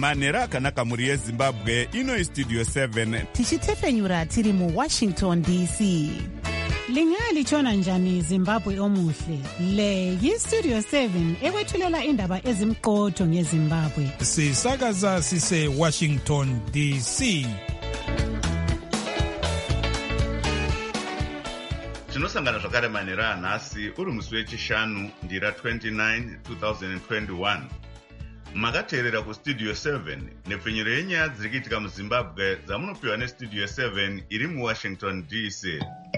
manhero akanaka mhuri yezimbabwe. Ino Studio 7 tichitefenyura tiri muWashington DC. Lingalitshona njani Zimbabwe omuhle? Le yiStudio 7 ekwethulela indaba ezimqotho ngeZimbabwe. Sisakaza sise Washington DC. tinosangana zvakare manhero anhasi uri musi wechishanu ndira 29 2021. makateerera kuStudio 7 nepfenyuro yenyaya dziri kuitika muZimbabwe dzamunopiwa neStudio 7 iri muWashington DC.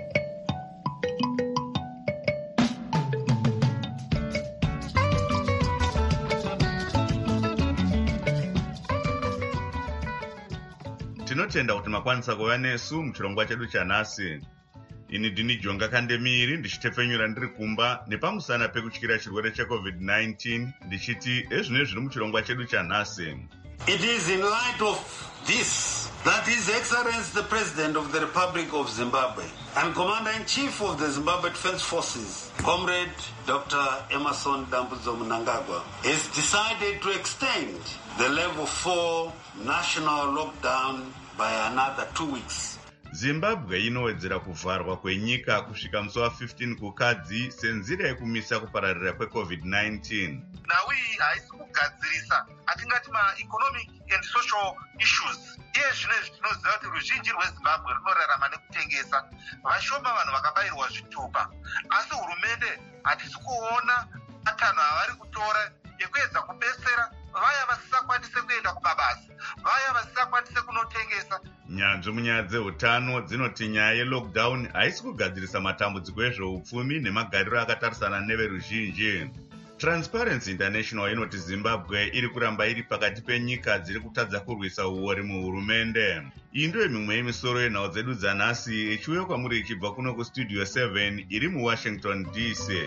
tinotenda kuti makwanisa kuva nesu muchirongwa chedu chanhasi. ini ndini Jonga Kandemiri ndichitefenyura ndiri kumba nepamusana pekutyira chirwere cheCovid-19 ndichiti ezvino zviri muchirongwa chedu chanhasi. It is in light of this that His Excellency the President of the Republic of Zimbabwe and Commander-in-Chief of the Zimbabwe Defense Forces, Comrade Dr. Emmerson Dambudzo Mnangagwa, has decided to extend the level 4 national lockdown by another 2 weeks. Zimbabwe inowedzera kuvharwa kwenyika kusvika musi wa15 kukadzi senzira yekumisa kupararira kweCovid-19. nawi haisi kugadzirisa atingati ma-economic and social issues. iye zvinezvi tinoziva kuti ruzhinji rweZimbabwe runorarama nekutengesa. vashoma vanhu vakabayirwa zvitupa, asi hurumende hatisi kuona matanho avari kutora ekuedza kubetsera vaya vasisakwanise kuenda kumabasa, vaya vasisakwanise kunotengesa. nyanzvi munyaya dzeutano dzinoti nyaya yelockdown haisi kugadzirisa matambudziko ezveupfumi nemagariro akatarisana neveruzhinji. Transparency International inoti Zimbabwe iri kuramba iri pakati penyika dziri kutadza kurwisa uori muhurumende. iyi ndiyo mimwe yemisoro yenhau dzedu dzanhasi ichiuya kwamuri ichibva kuno kuStudio 7 iri muWashington DC.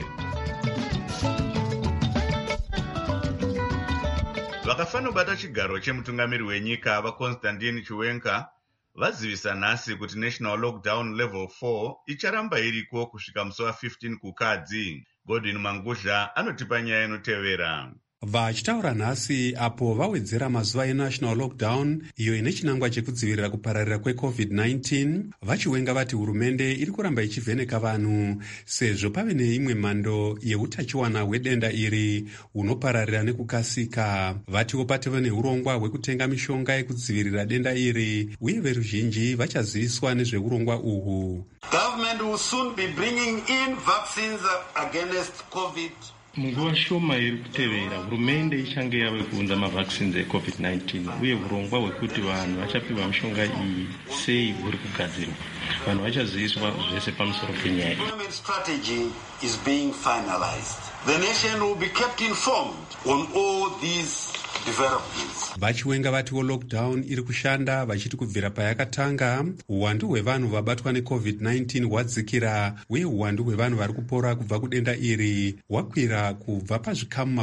vakafanobata chigaro chemutungamiri wenyika vaConstantine Chiwenga vazivisa nhasi kuti national lockdown level 4 icharamba iriko kusvika musi wa15 kukadzi. Godwin Manguzha anotipa nyaya inotevera. Vachitaura nhasi apo vawedzera mazuva enational lockdown iyo ine chinangwa chekudzivirira kupararira kweCovid-19, vachiwenga vati hurumende iri kuramba ichivheneka vanhu sezvo pave neimwe mhando yeutachiwana hwedenda iri hunopararira nekukasika. Vatiwo pateve neurongwa hwekutenga mishonga yekudzivirira denda iri uye veruzhinji vachaziviswa nezveurongwa uhwu. Government will soon be bringing in vaccines against COVID. munguva shoma iri kutevera hurumende ichange yave kuunza mavaccines eCovid-19 uye urongwa hwekuti vanhu vachapiwa mishonga iyi sei huri kugadzirwa. vanhu vachaziviswa zvese pamusoro penyaya iyi. Government strategy is being finalized. The nation will be kept informed on all these developments. Vachiwenga vatiwo lockdown iri kushanda vachiti kubvira payakatanga uwandu hwevanhu vabatwa neCovid-19 hwadzikira uye uwandu hwevanhu vari kupora kubva kudenda iri hwakwira kubva pazvikamu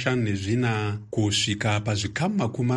54 kusvika pazvikamu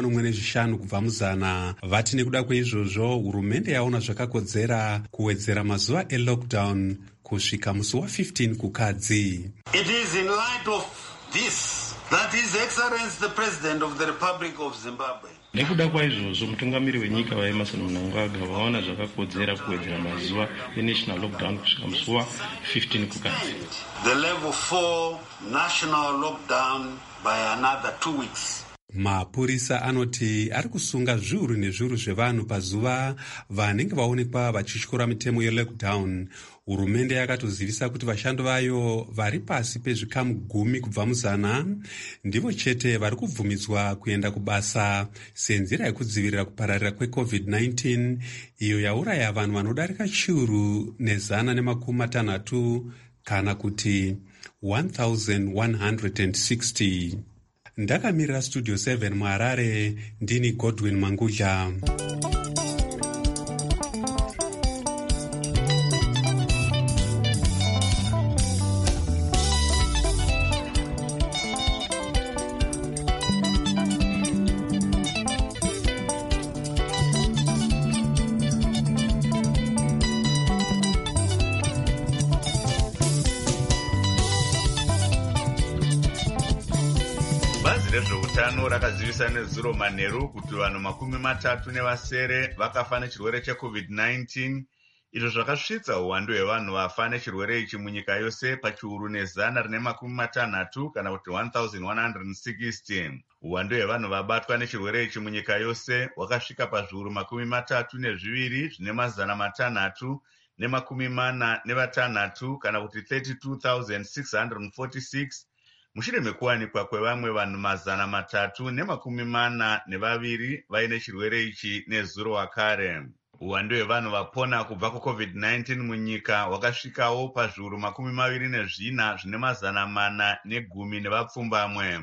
45 kubva muzana. Vati nekuda kweizvozvo hurumende yaona zvakakodzera kuwedzera mazuva elockdown kusvika musi wa15 kukadzi. It is in light of this that His Excellency the President of the Republic of Zimbabwe. Nekuda kwaizvozvo mutungamiri wenyika vaEmmerson Mnangagwa vaona zvakakodzera kuwedzera mazuva enational lockdown kusvika musi wa15 kukadzi. The level 4 national lockdown by another 2 weeks. Mapurisa anoti ari kusunga zviuru nezviuru zvevanhu pazuva vanenge vaonekwa vachityora mitemo yelockdown. Hurumende yakatozivisa kuti vashandi vayo vari pasi pezvikamu 10 kubva muzana ndivo chete vari kubvumidzwa kuenda kubasa senzira yekudzivirira kupararira kweCovid-19 iyo yauraya vanhu vanodarika chiuru nezana nemakumi matanhatu kana kuti 1160. Ndakamirira Studio 7 muHarare, ndini Godwin Manguzha. bazi rezveutano rakazivisa nezuro manheru kuti vanhu 37 vakafa nechirwere checovid-19, izvo zvakasvitsa uwandu hwevanhu vafa nechirwere ichi munyika yose pachiuru ne160 kana kuti 1160. Uwandu hwevanhu vabatwa nechirwere ichi munyika yose hwakasvika pazviuru 32 zvine 646 kana kuti 32,646 mushure mekuwanikwa kwevamwe vanhu 342 vaine chirwere ichi nezuro wakare. Uwandu hwevanhu vapona kubva kucovid-19 munyika hwakasvikawo pazviuru 24 zvine 410 nevapfumbamwe.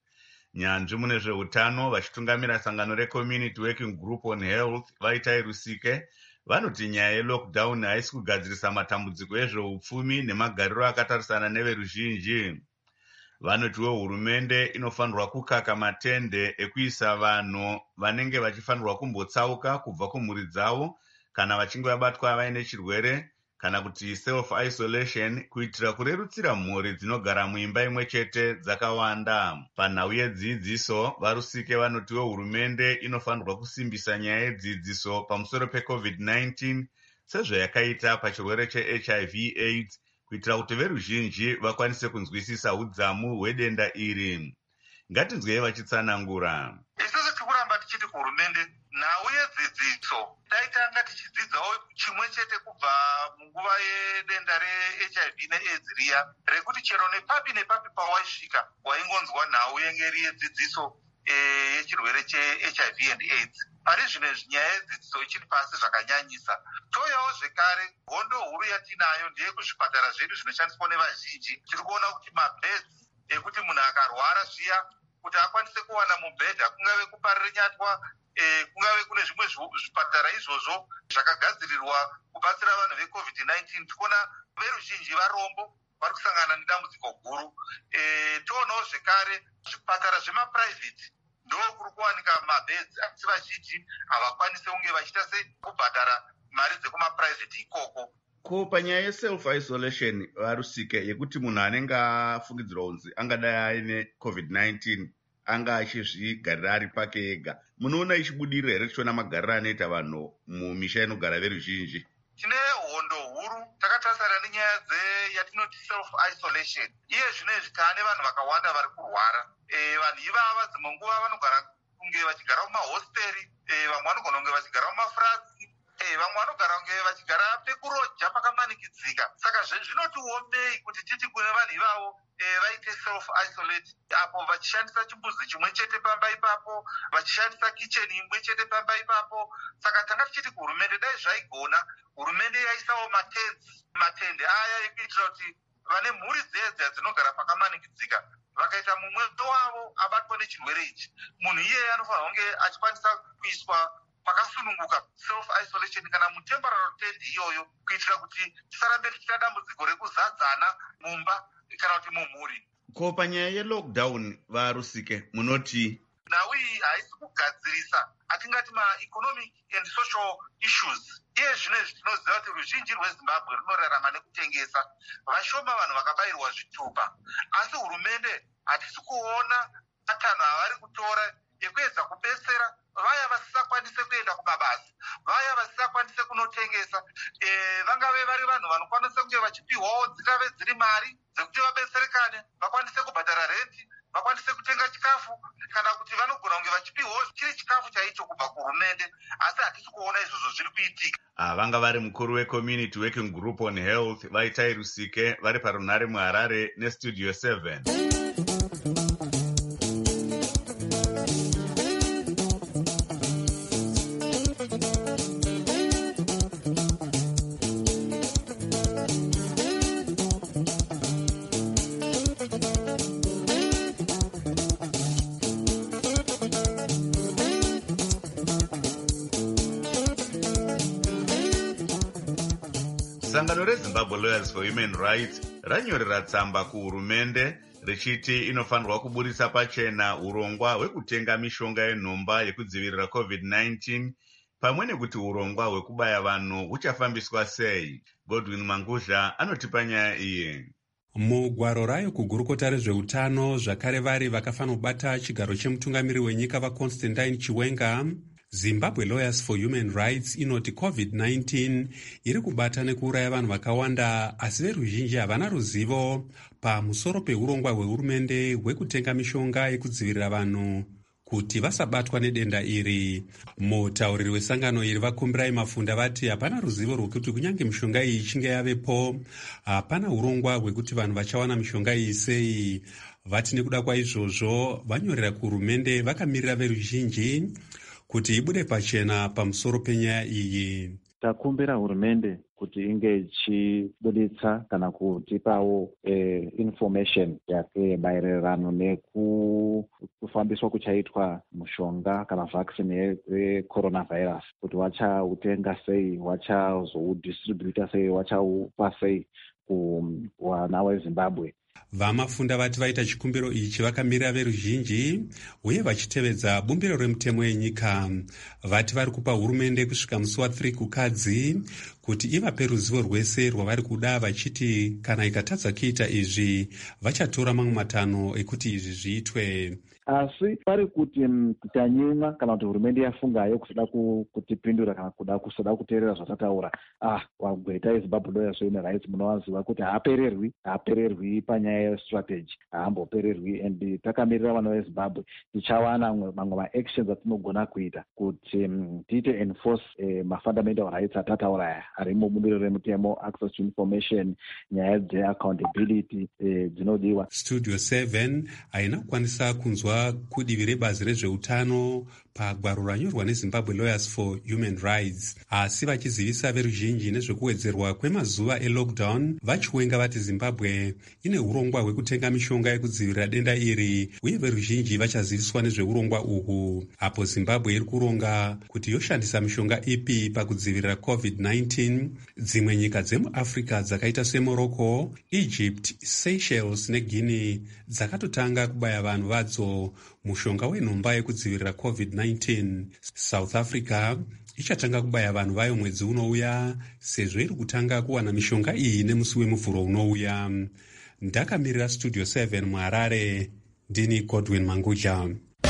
Nyanzvi mune zveutano vachitungamira sangano reCommunity Working Group on Health Vaitai Rusike vanoti nyaya yelockdown haisi kugadzirisa matambudziko ezveupfumi nemagariro akatarisana neveruzhinji. Vanotiwo hurumende inofanirwa kukaka matende ekuisa vanhu vanenge vachifanirwa kumbotsauka kubva kumhuri dzavo kana vachinge vabatwa vaine chirwere kana kuti self-isolation kuitira kurerutsira mhuri dzinogara muimba imwe chete dzakawanda. Panhau yedzidziso, Varusike vanotiwo hurumende inofanirwa kusimbisa nyaya yedzidziso pamusoro peCovid-19 sezvayakaita pachirwere cheHIV/AIDS kuitira kuti veruzhinji vakwanise kunzwisisa udzamu hwedenda iri. Ngatinzwei vachitsanangura. Isusu tikuramba tichiti kuhurumende nhau yedzidziso taitanga tichidzidzawo chimwe chete kubva munguva yedenda reHIV neAIDS riya rekuti chero nepapi pawaisvika waingonzwa nhau yengeri yedzidziso yechirwere cheHIV and AIDS. Pane zvimwe nyaya yedzidziso ichiri pasi zvakanyanyisa. Toyawo zvekare hondo huru yatinayo ndeye kuzvipatara zvedu zvinoshandiswa nevazhinji. Tiri kuona kuti mabhedzi ekuti munhu akarwara zviya kuti akwanise kuwana mubhedha kungave kuparire nyatwa kungave kune zvimwe zvipatara izvozvo zvakagadzirirwa kubatsira vanhu veCovid-19. Tikuona veruzhinji varombo vari kusangana nedambudziko guru. Toonawo zvekare zvipatara zvemapuraivheti ndokuri kuwanika mabhedzi asi vazhinji havakwanise kunge vachiita sekubhadhara mari dzekumapuraivheti ikoko. Ko panyaya yeself-isolation Varusike yekuti munhu anenge afungidzirwa kunzi angadai aine COVID-19 anga achizvigarira ari pake ega, munoona ichibudirira here tichiona magariro anoita vanhu mumisha inogara veruzhinji? Tine hondo huru takatarisana nenyaya yatinoti self-isolation. Iye zvinezvi taane vanhu vakawanda vari kurwara. Vanhu ivava dzimwe nguva vanogara kunge vachigara mumahosteri, vamwe vanogona kunge vachigara mumafratsi, vamwe vanogara kunge vachigara pekuroja pakamanikidzika. Saka zvinotiomei kuti titi kune vanhu ivavo vaite self-isolate apo vachishandisa chimbuzi chimwe chete pamba ipapo, vachishandisa kicheni imwe chete pamba ipapo. Saka tanga tichiti kuhurumende dai zvaigona, hurumende yaisawo matende aya ekuitira kuti vane mhuri dzedza dzinogara pakamanikidzika vakaita mumwe wavo abatwa nechirwere ichi, munhu iyeye anofanira kunge achikwanisa kuiswa pakasununguka self-isolation kana mutemporary tent iyoyo kuitira kuti tisarambe tichita dambudziko rekuzadzana mumba kana kuti mumhuri. Ko panyaya yelockdown Varusike munoti nhau iyi haisi kugadzirisa atingati ma-economic and social issues. Iye zvinezvi tinoziva kuti ruzhinji rweZimbabwe runorarama nekutengesa, vashoma vanhu vakabayirwa zvitupa. Asi hurumende hatisi kuona matanho avari kutora ekuedza kubetsera vaya vasisakwanise kuenda kumabasa, vaya vasisakwanise kunotengesa. Vangave vari vanhu vanokwanisa kunge vachipiwawo dzingave dziri mari dzekuti vabetserekane, vakwanise kubhadhara renti, vakwanise kutenga chikafu, kana kuti vanogona kunge vachipiwawo chiri chikafu chaicho kubva kuhurumende. Asi hatisi kuona izvozvo zviri kuitika. Vanga vari mukuru weCommunity Working Group on Health Vaitai Rusike vari parunhare muHarare neStudio 7. Sangano reZimbabwe Lawyers for Human Rights ranyorera tsamba kuhurumende richiti inofanirwa kuburisa pachena urongwa hwekutenga mishonga yenhomba yekudzivirira COVID-19 pamwe nekuti urongwa hwekubaya vanhu huchafambiswa sei. Godwin Mangudla anotipa nyaya iyi. Mugwaro rayo kugurukota rezveutano zvakare vari vakafanira kubata chigaro chemutungamiri wenyika vaConstantine Chiwenga, Zimbabwe Lawyers for Human Rights inoti COVID-19 iri kubata nekuuraya vanhu vakawanda, asi veruzhinji havana ruzivo pamusoro peurongwa hwehurumende hwekutenga mishonga yekudzivirira vanhu kuti vasabatwa nedenda iri. Mutauriri wesangano iri vakumbirai Mafunda vati hapana ruzivo rwekuti kunyange mishonga iyi ichinge yavepo, hapana urongwa hwekuti vanhu vachawana mishonga iyi sei. Vati nekuda kwaizvozvo vanyorera kuhurumende vakamirira veruzhinji kuti ibude pachena pamusoro penyaya iyi. Takumbira hurumende kuti inge ichibuditsa kana kutipawo information yake maererano nekufambiswa kuchaitwa mushonga kana vaccine yecoronavirus, kuti vachautenga sei, vachazoudistributa sei, vachaupa sei kuvana veZimbabwe. Vamafunda vati vaita chikumbiro ichi vakamirira veruzhinji uye vachitevedza bumbiro remutemo yenyika. Vati vari kupa hurumende kusvika musi wa3 kukadzi kuti ivape ruzivo rwese rwavari kuda, vachiti kana ikatadza kuita izvi vachatora mamwe matano ekuti izvi zviitwe. Asi pari kuti tanyimwa kana kuti hurumende yafungayo kusada kutipindura kana kuda kusada kuteerera zvatataura, wagweta eZimbabwe Lawyers for Human Rights munowaziva kuti haapererwi panyaya yestrategy, haambopererwi, and takamirira vana veZimbabwe tichawana mamwe maactions atinogona kuita kuti tiite enforce mafundamental rights atataura aya ari mubumbiro remutemo, access to information, nyaya dzeaccountability dzinodiwa. Studio 7 haina kukwanisa kunzwa kudivi rebazi rezveutano pagwaro ranyorwa neZimbabwe Lawyers for Human Rights, asi vachizivisa veruzhinji nezvekuwedzerwa kwemazuva elockdown, vachiwenga vati Zimbabwe ine urongwa hwekutenga mishonga yekudzivirira denda iri, uye veruzhinji vachaziviswa nezveurongwa uhu. Apo Zimbabwe iri kuronga kuti yoshandisa mishonga ipi pakudzivirira COVID-19, dzimwe nyika dzemuAfrica dzakaita seMorocco, Egypt, Seychelles neGuinea dzakatotanga kubaya vanhu vadzo mushonga wenhomba yekudzivirira COVID-19. South Africa ichatanga kubaya vanhu vayo mwedzi unouya, sezvo iri kutanga kuwana mishonga iyi nemusi wemuvhuro unouya. Ndakamirira Studio 7 muHarare, ndini Godwin Manguja.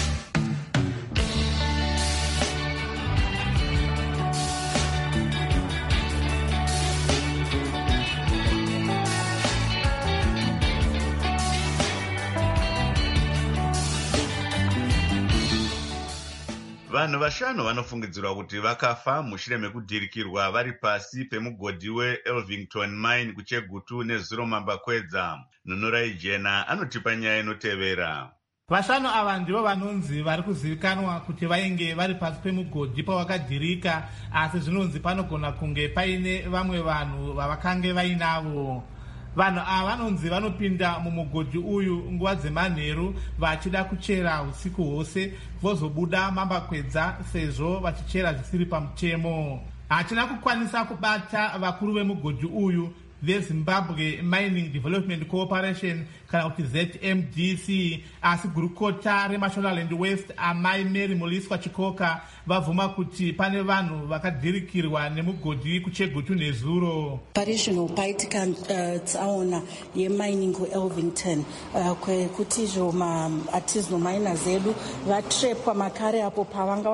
Vanhu vashanu vanofungidzirwa kuti vakafa mushure mekudhirikirwa vari pasi pemugodhi weElvington Mine kuChegutu nezuro Mambakwedza. Nunurai Jena anotipa nyaya inotevera. Vashanu ava ndivo vanonzi vari kuzivikanwa kuti vainge vari pasi pemugodhi pawakadhirika, asi zvinonzi panogona kunge paine vamwe vanhu vavakange vainavo. Vanhu ava vanonzi vanopinda mumugodhi uyu nguva dzemanheru vachida kuchera usiku hwose, vozobuda Mambakwedza sezvo vachichera zvisiri pamutemo. Hatina kukwanisa kubata vakuru vemugodhi uyu veZimbabwe Mining Development Corporation kana kuti ZMDC, asi gurukota reMashonaland West amai Mary Muliswa Chikoka vabvuma kuti pane vanhu vakadhirikirwa nemugodhi kuChegutu nezuro. Operational paitika tsaona yemining kuElvington kwekuti izvo artisanal miners edu vatrepwa makare apo pavanga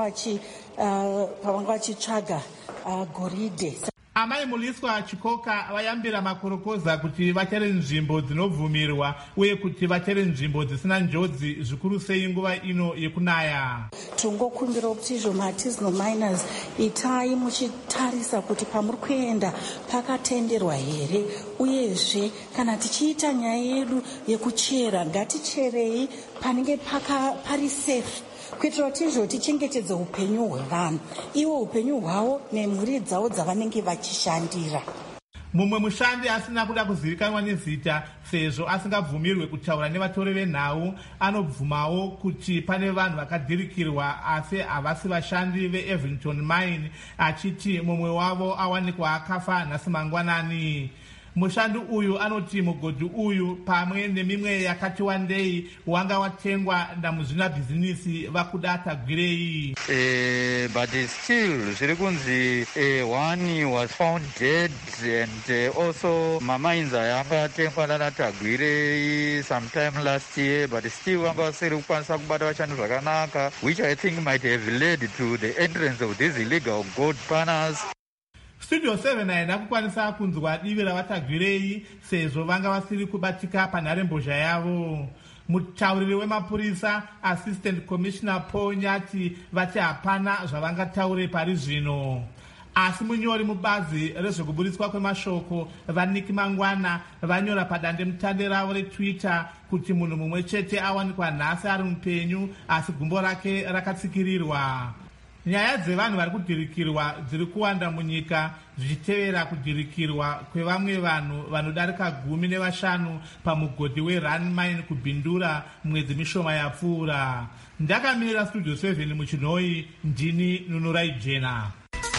vachitsvaga goridhe. Amai Muliswa Chikoka vayambira makorokoza kuti vachere nzvimbo dzinobvumirwa uye kuti vachere nzvimbo dzisina njodzi zvikuru sei nguva ino yekunaya. Tingokumbira kuti izvo artisanal miners itai muchitarisa kuti pamuri kuenda pakatenderwa here, uyezve kana tichiita nyaya yedu yekuchera ngaticherei panenge pari safe, kuitira kuti izvo tichengetedze upenyu hwevanhu, ivo upenyu hwavo nemhuri dzavo dzavanenge vachishandira. Mumwe mushandi asina kuda kuzivikanwa nezita sezvo asingabvumirwe kutaura nevatori venhau anobvumawo kuti pane vanhu vakadhirikirwa asi havasi vashandi veElvington Mine, achiti mumwe wavo awanikwa akafa nhasi mangwanani. mushandi uyu anoti mugodhi uyu pamwe nemimwe yakati wandei wanga watengwa namuzvinabhizinisi vakuda tagwirei. But still zviri kunzi one was found dead and also mamainzi ayanga atengwa nana tagwirei sometime last year, but still vanga vasiri kukwanisa kubata vashandi zvakanaka, which I think might have led to the entrance of these illegal gold panners. Studio 7 haina kukwanisa kunzwa divi ravatagwirei sezvo vanga vasiri kubatika panharembozha yavo. Mutauriri wemapurisa Assistant Commissioner Paul Nyati vati hapana zvavangataure pari zvino. Asi munyori mubazi rezvekuburitswa kwemashoko vaNiki Mangwana vanyora padandemutande ravo reTwitter kuti munhu mumwe chete awanikwa nhasi ari mupenyu asi gumbo rake rakatsikirirwa. Nyaya dzevanhu vari kudhirikirwa dziri kuwanda munyika zvichitevera kudhirikirwa kwevamwe vanhu vanodarika 15 pamugodhi weRun Mine kubhindura mwedzi mishoma yapfuura. Ndakamirira Studio 7 muchinhoi, ndini Nunurai Jena.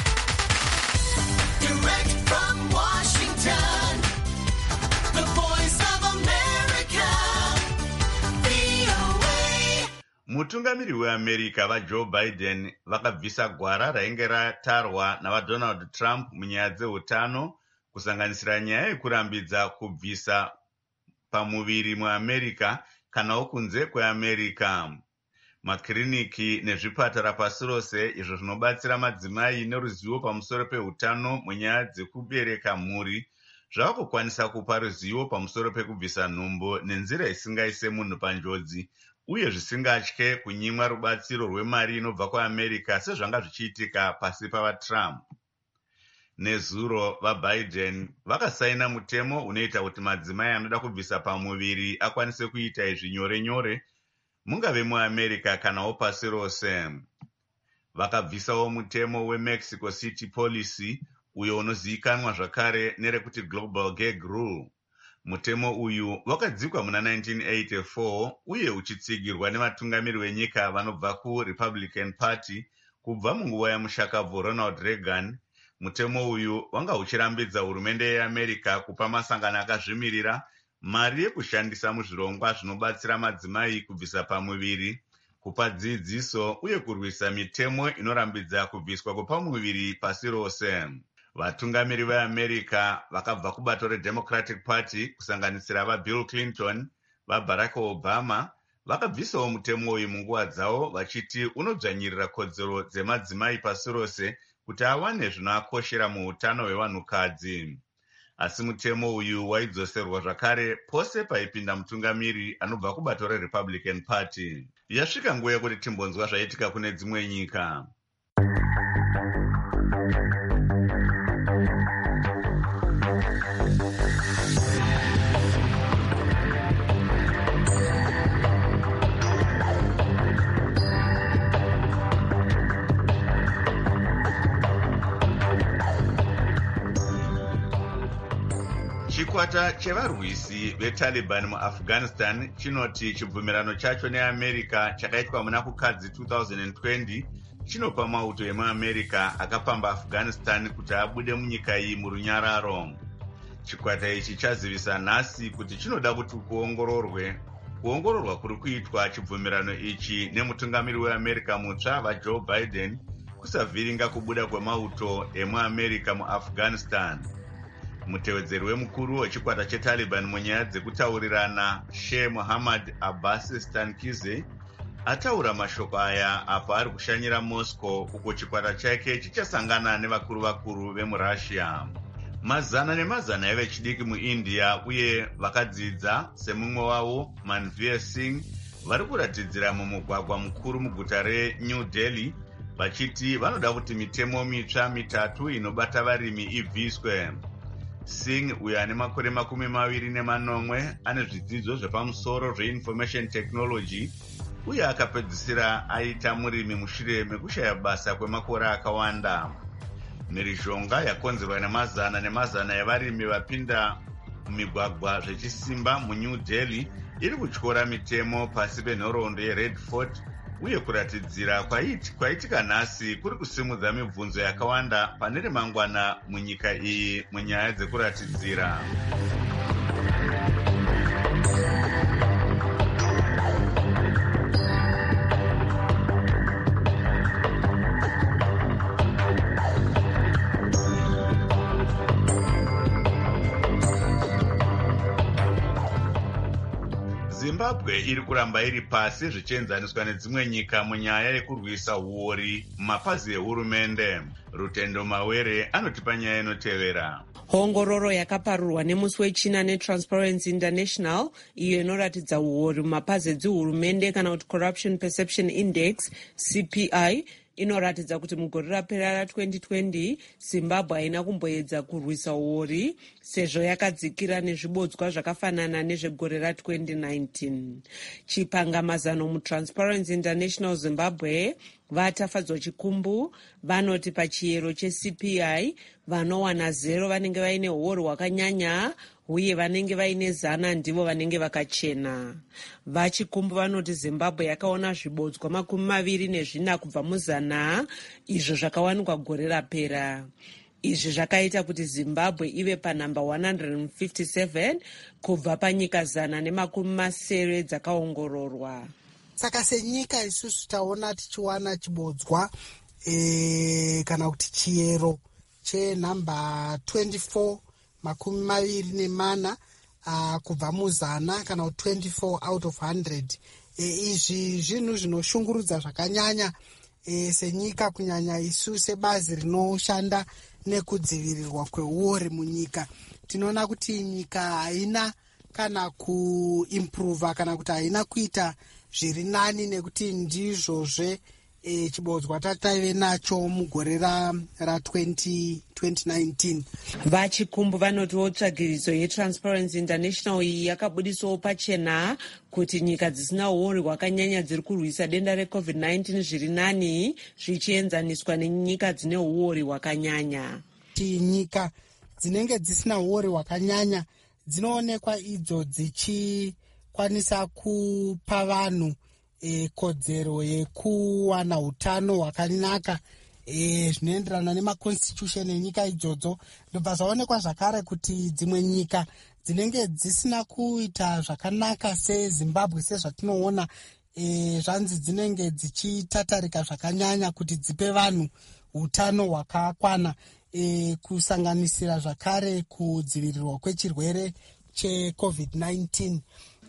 Mutungamiri weAmerica vaJoe Biden vakabvisa gwara rainge ratarwa navaDonald Trump munyaya dzeutano, kusanganisira nyaya yekurambidza kubvisa pamuviri muAmerica kanawo kunze kweAmerica. Makiriniki nezvipatara pasi rose izvo zvinobatsira madzimai neruzivo pamusoro peutano munyaya dzekubereka mhuri zvava kukwanisa kupa ruzivo pamusoro pekubvisa nhumbu nenzira isingaise munhu panjodzi uye zvisingatye kunyimwa rubatsiro rwemari inobva kuAmerica sezvanga zvichiitika pasi pavaTrump. Nezuro vaBiden vakasaina mutemo unoita kuti madzimai anoda kubvisa pamuviri akwanise kuita izvi nyore nyore, mungave muAmerica kanawo pasi rose. Vakabvisawo mutemo weMexico City Policy uyo unozivikanwa zvakare nerekuti Global Gag Rule. Mutemo uyu wakadzikwa muna 1984 uye uchitsigirwa nevatungamiri venyika vanobva kuRepublican Party kubva munguva yamushakabvu Ronald Reagan. Mutemo uyu wanga uchirambidza hurumende yeAmerica kupa masangano akazvimirira mari yekushandisa muzvirongwa zvinobatsira madzimai kubvisa pamuviri, kupa dzidziso uye kurwisa mitemo inorambidza kubviswa kwepamuviri pasi rose. Vatungamiri veAmerica vakabva kubato reDemocratic Party kusanganisira vaBill Clinton, vaBarack Obama vakabvisawo mutemo uyu munguva dzavo vachiti unodzvanyirira kodzero dzemadzimai pasi rose kuti awane zvinoakoshera muutano hwevanhukadzi. Asi mutemo uyu waidzoserwa zvakare pose paipinda mutungamiri anobva kubato reRepublican Party. Yasvika nguva yekuti timbonzwa zvaitika kune dzimwe nyika. Chikwata chevarwisi veTaliban muAfghanistan chinoti chibvumirano chacho neAmerica chakaitwa muna kukadzi 2020 chinopa mauto emuAmerica akapamba Afghanistan kuti abude munyika iyi murunyararo. Chikwata ichi chazivisa nhasi kuti chinoda kuti kuongororwa kuri kuitwa chibvumirano ichi nemutungamiri weAmerica mutsva vaJoe Biden kusavhiringa kubuda kwemauto emuAmerica muAfghanistan. Mutevedzeri wemukuru wechikwata cheTaliban munyaya dzekutaurirana Sheikh Mohammed Abbas Stankize ataura mashoko aya apo ari kushanyira Moscow uko chikwata chake chichasangana nevakuru vemuRussia. Mazana nemazana evechidiki muIndia uye vakadzidza semumwe wavo Manveer Singh vari kuratidzira mumugwagwa mukuru muguta reNew Delhi vachiti vanoda kuti mitemo mitsva mitatu inobata varimi ibviswe. Singh uyo ane makore 24 ane zvidzidzo zvepamusoro zveInformation Technology uye akapedzisira aita murimi mushure mekushaya basa kwemakore akawanda. Mhirizhonga yakonzerwa nemazana nemazana evarimi vapinda mumigwagwa zvechisimba muNew Delhi iri kutyora mitemo pasi penhoroondo yeRed Fort uye kuratidzira kwaitika nhasi kuri kusimudza mibvunzo yakawanda pane remangwana munyika iyi munyaya dzekuratidzira. Zimbabwe iri kuramba iri pasi zvichienzaniswa nedzimwe nyika munyaya yekurwisa huori mumapazi ehurumende. Rutendo Mawere anotipa nyaya inotevera. Hongororo yakaparurwa nemusi wechina neTransparency International iyo inoratidza huori mumapazi edzihurumende kana kuti Corruption Perception Index CPI inoratidza kuti mugore rapera ra2020 Zimbabwe haina kumboedza kurwisa huori sezvo yakadzikira nezvibodzwa zvakafanana nezvegore ra2019. Chipangamazano muTransparency International Zimbabwe vatafadzwa chikumbu vanoti pachiyero cheCPI vanowana 0 vanenge vaine huori hwakanyanya uye vanenge vaine 100 ndivo vanenge vakachena. Vachikumbu vanoti Zimbabwe yakaona zvibodzwa 24 kubva mu100 izvo zvakawanikwa gore rapera. Izvi zvakaita kuti Zimbabwe ive panhamba 157 kubva panyika 170 dzakaongororwa. Saka senyika isusu taona tichiwana chibodzwa kana kuti chiyero chenhamba 24 24 kubva mu100 kana kuti 24 out of 100. Izvi zvinhu zvinoshungurudza zvakanyanya senyika, kunyanya isu sebazi rinoshanda nekudzivirirwa kwehuori munyika. Tinoona kuti nyika haina kana kuimprova kana kuti haina kuita zviri nani nekuti ndizvozve chibodzwa tataive nacho mugore ra2019. Vachikumbu vanotiwo tsvagiridzo yeTransparency International iyi yakabudisawo pachena kuti nyika dzisina huori hwakanyanya dziri kurwisa denda reCovid-19 zviri nani zvichienzaniswa nenyika dzine huori hwakanyanya. Nyika dzinenge dzisina huori hwakanyanya dzinoonekwa idzo dzichikwanisa kupa vanhu kodzero yekuwana utano hwakanaka zvinoenderana nemaconstitution enyika idzodzo. Ndobva zvaonekwa zvakare kuti dzimwe nyika dzinenge dzisina kuita zvakanaka seZimbabwe sezvatinoona zvanzi dzinenge dzichitatarika zvakanyanya kuti dzipe vanhu utano hwakakwana, kusanganisira zvakare kudzivirirwa kwechirwere cheCovid-19.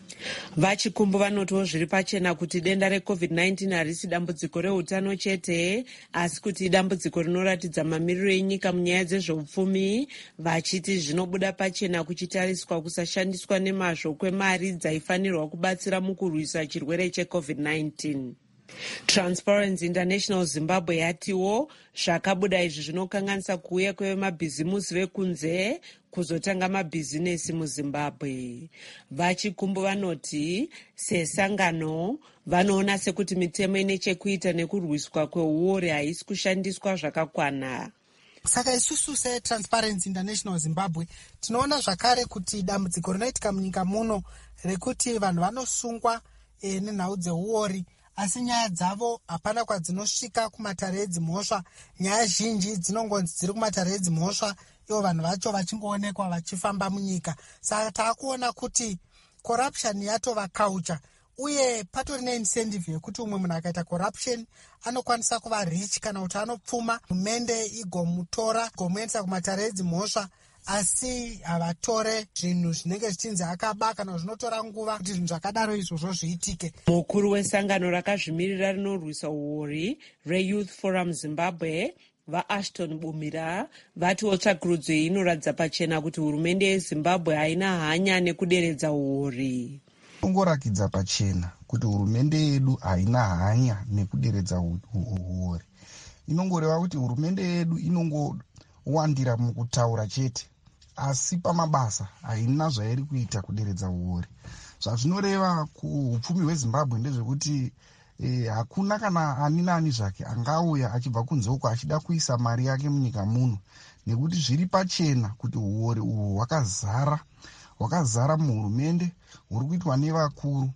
Vachikumbu vanotiwo zviri pachena kuti denda reCovid-19 harisi dambudziko reutano chete asi kuti dambudziko rinoratidza mamiriro enyika munyaya dzezveupfumi, vachiti zvinobuda pachena kuchitariswa kusashandiswa nemazvo kwemari dzaifanirwa kubatsira mukurwisa chirwere cheCovid-19. Transparency International Zimbabwe yatiwo zvakabuda izvi zvinokanganisa kuuya kwevemabhizimusi vekunze kuzotanga mabhizinesi muZimbabwe. Vachikumbu vanoti sesangano vanoona sekuti mitemo ine chekuita nekurwiswa kwehuori haisi kushandiswa zvakakwana. Saka isusu seTransparency International Zimbabwe tinoona zvakare kuti dambudziko rinoitika munyika muno rekuti vanhu vanosungwa nenhau dzehuori asi nyaya dzavo hapana kwadzinosvika kumatare edzimhosva. Nyaya zhinji dzinongonzi dziri kumatare edzimhosva, ivo vanhu vacho vachingoonekwa vachifamba munyika. Saka taakuona kuti corruption yatova culture, uye patori neincentive yekuti umwe munhu akaita corruption anokwanisa kuva rich kana kuti anopfuma, hurumende igomutora igomuendesa kumatare edzimhosva, asi havatore zvinhu zvinenge zvichinzi akaba kana zvinotora nguva kuti zvinhu zvakadaro izvozvo zviitike. Mukuru wesangano rakazvimirira rinorwisa huori reYouth Forum Zimbabwe vaAshton Bumira vatiwo tsvakurudzo iyi inoratidza pachena kuti hurumende yeZimbabwe haina hanya nekuderedza huori. Ingorakidza pachena kuti hurumende yedu haina hanya nekuderedza huori. Inongoreva kuti hurumende yedu inongowandira mukutaura chete, asi pamabasa haina zvairi kuita kuderedza huori. Zvazvinoreva kuupfumi hweZimbabwe ndezvekuti hakuna kana ani nani zvake angauya achibva kunze uko achida kuisa mari yake munyika muno, nekuti zviri pachena kuti huori uhwu hwakazara muhurumende huri kuitwa nevakuru.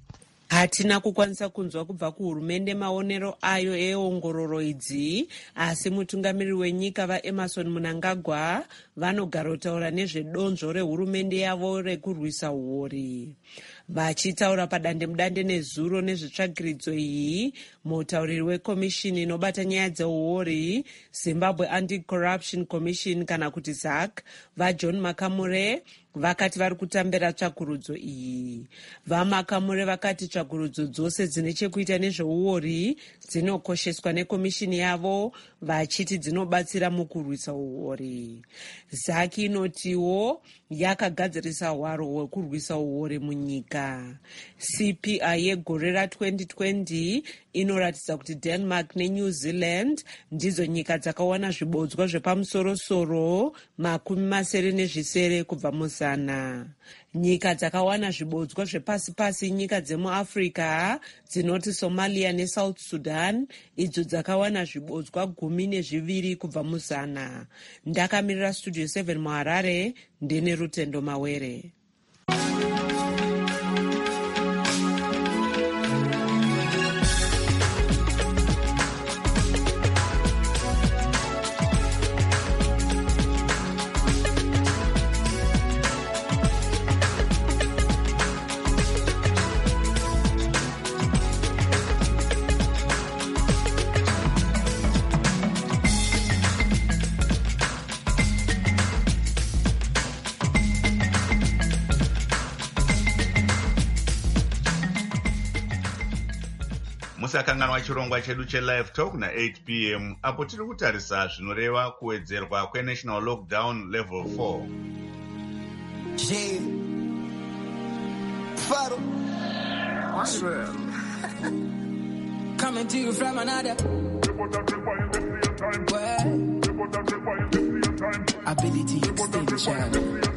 hatina kukwanisa kunzwa kubva kuhurumende maonero ayo eongororo idzi, asi mutungamiriri wenyika vaEmerson Mnangagwa vanogara kutaura nezvedonzvo rehurumende yavo rekurwisa uori. Vachitaura padandemudande nezuro nezvetsvagiridzo iyi, mutauriri wekomishini inobata nyaya dzeuori, Zimbabwe Anti-Corruption Commission kana kuti ZAC, vaJohn Makamure vakati vari kutambira tsvakurudzo iyi. VaMakamure vakati tsvakurudzo dzose dzine chekuita nezveuori dzinokosheswa nekomishini yavo, vachiti dzinobatsira mukurwisa uori. ZAC inotiwo yakagadzirisa hwaro hwekurwisa uori munyika. CPI yegore ra2020 inoratidza kuti Denmark neNew Zealand ndidzo nyika dzakawana zvibodzwa zvepamusoro-soro 70 kubva muzana. Nyika dzakawana zvibodzwa zvepasi-pasi nyika dzemuAfrica dzinoti Somalia neSouth Sudan, idzo dzakawana zvibodzwa 12 kubva muzana. Ndakamirira Studio 7 muHarare, ndine Rutendo Mawere. musakanganwa chirongwa chedu chelive talk na8 p.m. apo tiri kutarisa zvinoreva kuwedzerwa kwenational lockdown level 4. Faro coming to you from another ability extension.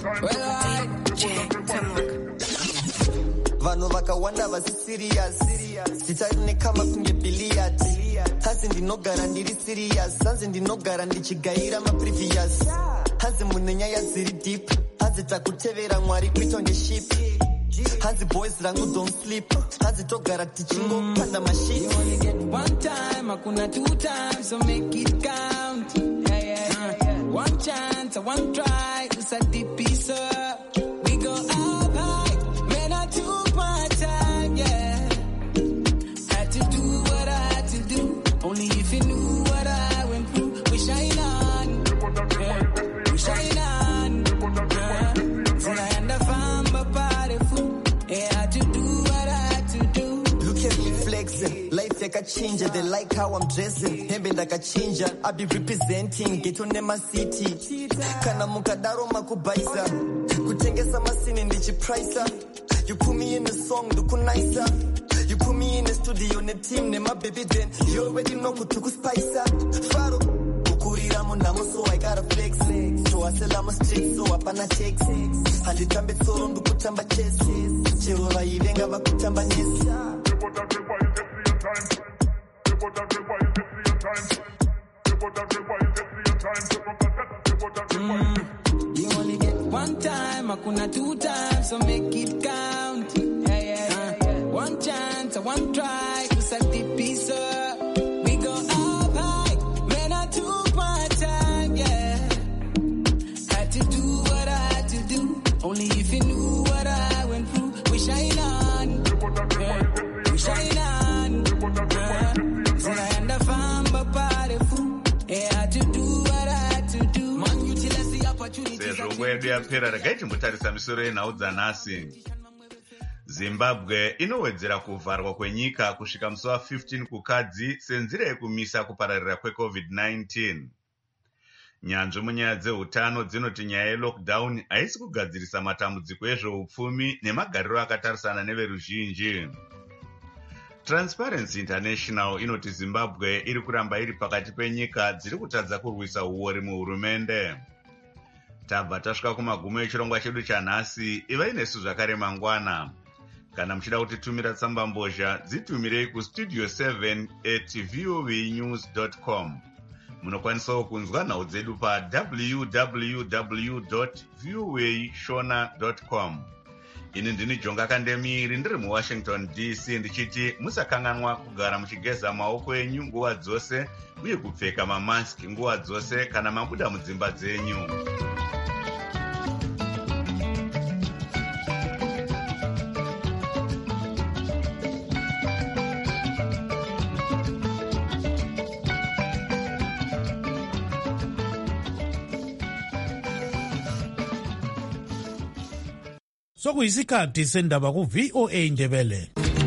Vanhu vakawanda vasi serious sitari kama kunge billiard hanzi ndinogara ndiri serious hanzi ndinogara ndichigaira previous hanzi mune nyaya dziri deep hanzi takutevera Mwari kuitonge sheep hanzi boys rangu don't sleep hanzi togara tichingopanda mashit. You only get one time hakuna two times so make it count. One chance one try usadipisa we go up high. Man, I took my time, yeah. Had to do what I had to do. Only if you knew what I went through. We shine on, yeah. We shine on, yeah. Till I end up on my body fool. Yeah, I had to do what I had to do. Look at me flexing, life like a changer. They like how I'm dressing. Hembe like a changer. I be representing Ghetto Nema City. Kana mukadaro makubaisa. Kutengesa masini ndichi pricer. You put me in a song, look nicer. You put me in a studio, in a team, name my baby then. You already know kutuku spicer. Faro, ukurira munamo, so I gotta flex. So I sell I'm a strict, so I pana checks. And the tambe soro, ndu kutamba chess. Chirora ivenga bakutamba nesa. You only get one time, hakuna two times, so make it count. One chance, one try, usadipisa. We go up high, man, I took my time, yeah. Had to do what I had to do. Only if you knew what I went through. We shine on, yeah. We shine on, yeah. So I end up on my body fool. Yeah, I had to do what I had to do. Man, utilize the opportunity. Sezvo yedu yapera regai timbotarisa misoro yenhau dzanhasi. Zimbabwe inowedzera kuvharwa kwenyika kusvika musi wa15 kukadzi senzira yekumisa kupararira kweCovid-19. Nyanzvi munyaya dzeutano dzinoti nyaya yelockdown haisi kugadzirisa matambudziko ezveupfumi nemagariro akatarisana neveruzhinji. Transparency International inoti Zimbabwe iri kuramba iri pakati penyika dziri kutadza kurwisa uori muhurumende. Tabva tasvika kumagumo echirongwa chedu chanhasi. Ivai nesu zvakare mangwana. Kana muchida kutitumira tsamba mbozha dzitumirei kustudio 7@voanews.com. Munokwanisawo kunzwa nhau dzedu pa www.voashona.com. ini ndini Jonga Kandemiri ndiri muWashington DC ndichiti musakanganwa kugara muchigeza maoko enyu nguva dzose uye kupfeka mamaski nguva dzose kana mabuda mudzimba dzenyu. sokuyisikhathi sendaba ku VOA Ndebele.